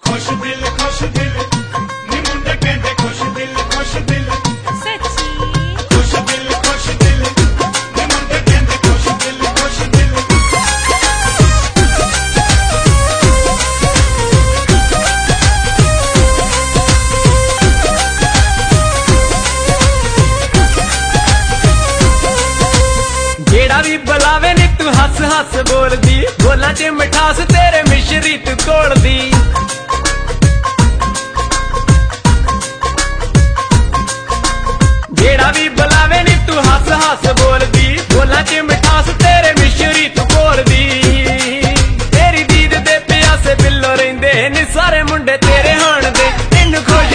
खुश दिल नी मुंडे कहंदे खुश दिल सच्ची खुश दिल नी मुंडे कहंदे खुश दिल जेड़ा भी बुलावे नी तू हस हस बोलदी बोलां च मिठास तेरे मिश्री तू तोड़दी जेड़ा भी बुलावे नी तू हस हस बोलदी बोलां च मिठास तेरे मिश्री तू तोड़दी तेरी दीद दे प्यासे बिल्लो रहिंदे नी सारे मुंडे तेरे हाण दे तेनू खुश